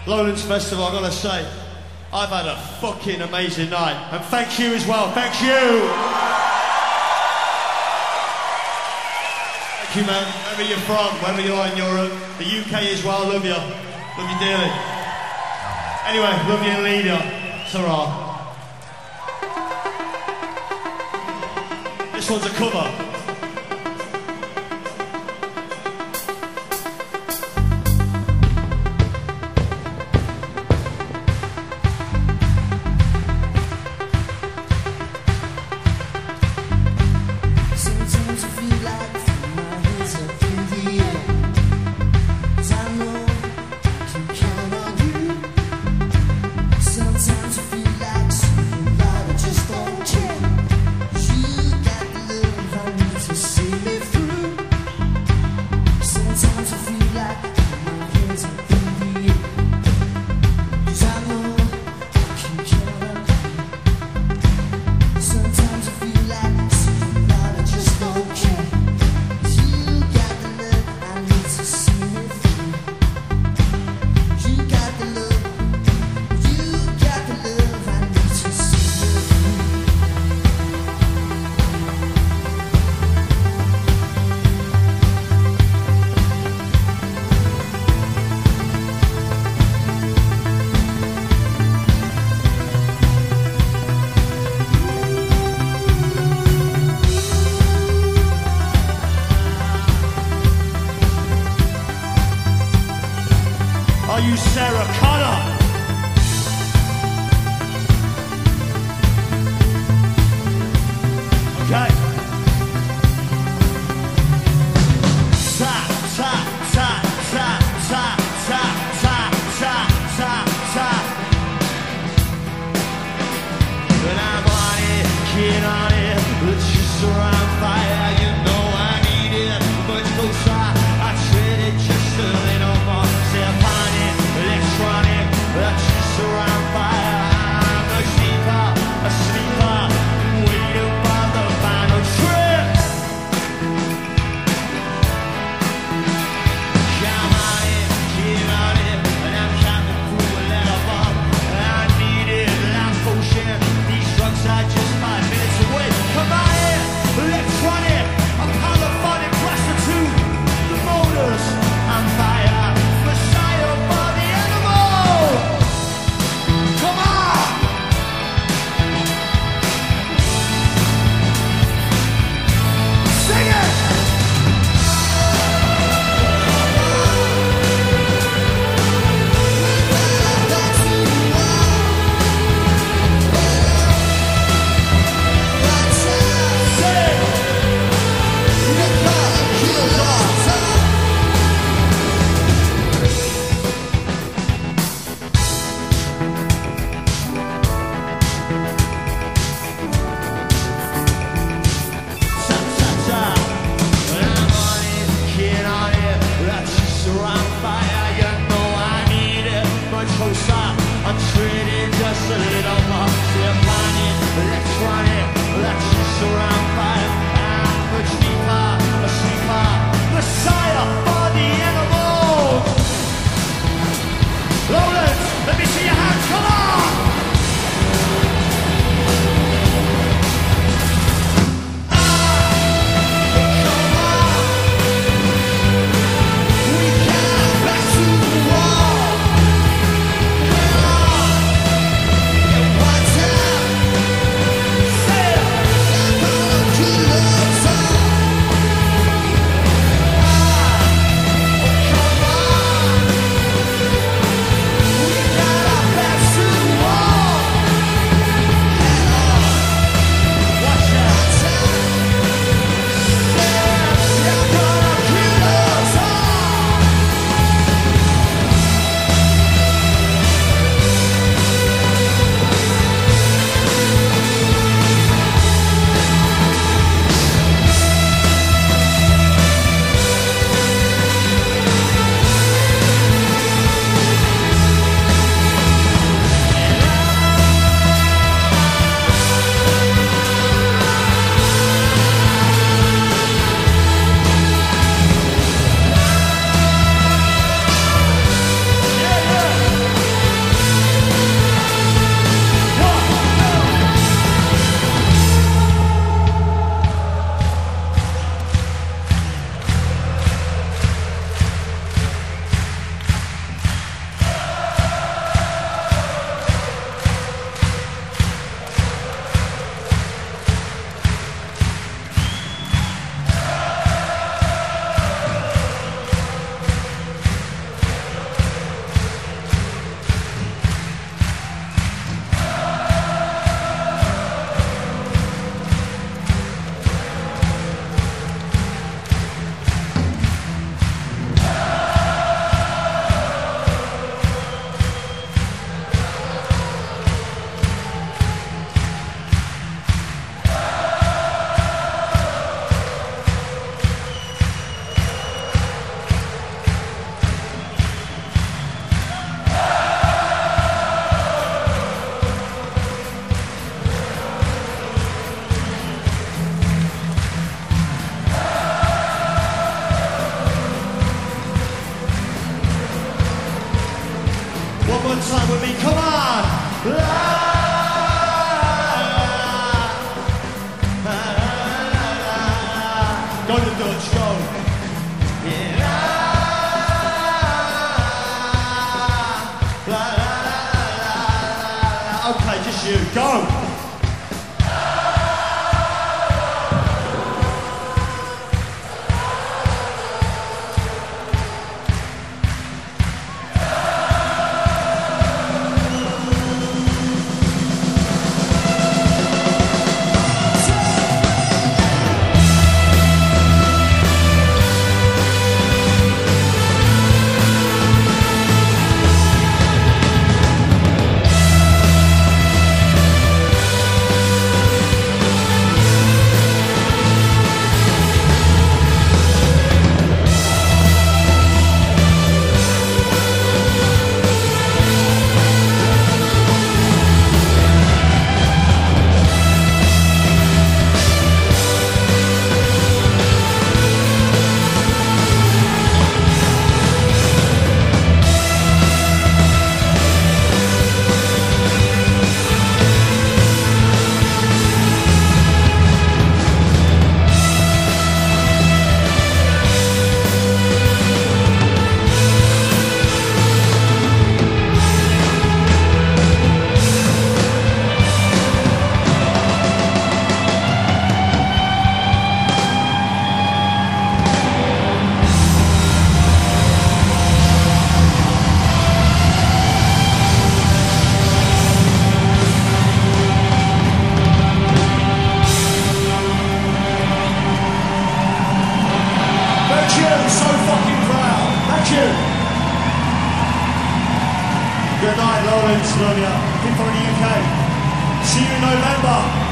Lowlands Festival, I've got to say, I've had a fucking amazing night. And thank you as well, thank you! Thank you, man. Wherever you're from, wherever you are in Europe, the UK as well, love you. Love you dearly. Anyway, love you, leader. Ta-ra. This one's a cover. Are you Sarah Connor? Okay. Tap, tap, tap, tap, tap, tap, tap, tap, tap, tap. When I'm on it, kid on it, let's just around fire. You know I need it much closer. I treat it just a little more. Say I'm on it, electronic, let's just around fire. I'm a sleeper, waiting for the final trip. Come on it, get on it, and I'm counting through a letter bomb. I need it, life potion. These drugs are just 5 minutes away. Come on in, electronic, a polyphonic prostitute. The motors on fire, Messiah for the animal. Come on. Sing it! I'm treated just a little more. Still blinded, electronic, let's just around fire. I'm a sleeper, Messiah for the animals. Lowlands, let me see your hands, come on! Kill Come on! Go to the Dutch, go. Okay, just you, go. Good night, Lawrence, love you. People from the UK. See you in November.